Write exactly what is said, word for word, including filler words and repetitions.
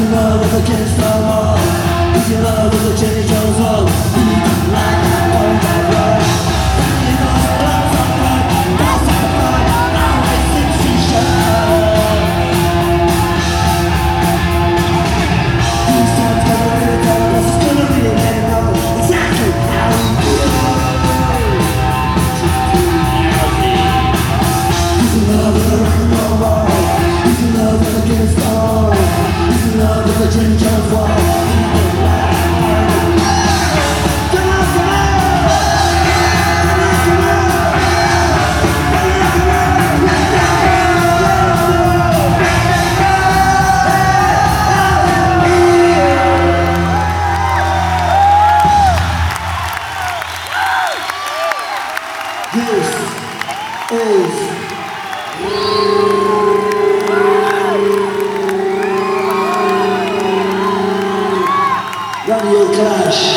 love is against the wall. If your love is a change goes on. Like I won't have run. You know the love's a fun. That's a fun. Always sensation. These times gonna really tell us it's gonna really let it know exactly how we feel. If your love is a rock and roll wall. If your love is against the wall. If your love is a change goes on. This is Radio Clash.